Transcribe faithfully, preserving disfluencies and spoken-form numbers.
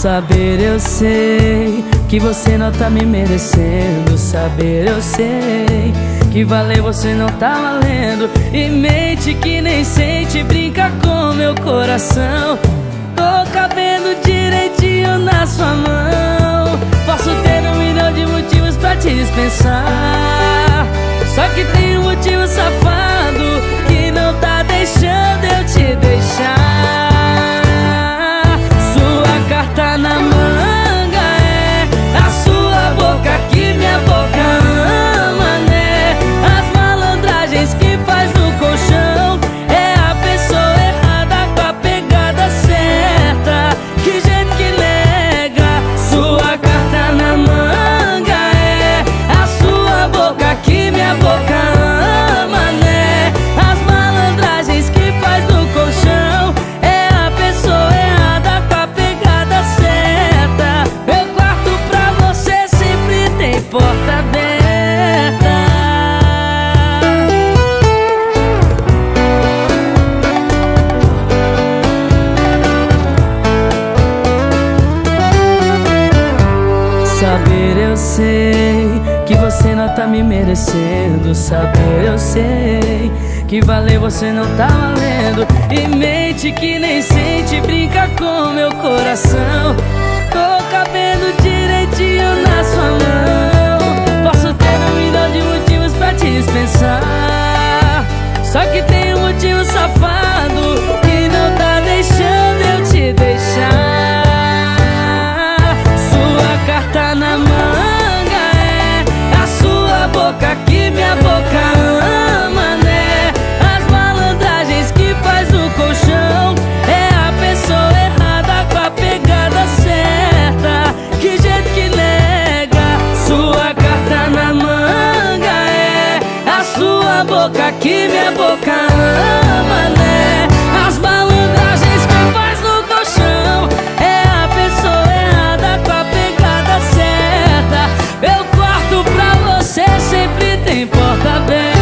Saber eu sei que você não tá me merecendo. Saber eu sei que valer você não tá valendo. E mente que nem sente, brinca com meu coração. Tô cabendo direitinho na sua mão. Posso ter um milhão de motivos pra te dispensar, só que tem um motivo safado que não tá deixando eu te deixar. Sua carta na manga é a sua boca que minha boca ama, né? As malandragens que faz no colchão é a pessoa errada com a pegada certa. Que jeito que nega. Sua carta na manga é a sua boca que minha boca ama, né? As malandragens que faz no colchão é a pessoa errada com a pegada certa. Meu quarto pra você sempre tem porta aberta. Saber eu sei que você não tá me merecendo. Saber eu sei que valer você não tá valendo. E mente que nem sente, brinca com meu coração. Tô cabendo direitinho na sua mão. Posso ter um milhão de motivos pra te dispensar, só que tem um motivo safado que não tá deixando eu te deixar. Sua carta na manga é a sua boca que minha boca ama, né? As malandragens que faz no colchão é a pessoa errada com a pegada certa. Que jeito que nega. Sua carta na manga é a sua boca que minha boca ama, né? As malandragens que faz no colchão é a pessoa errada com a pegada certa. Meu quarto pra você sempre tem porta aberta.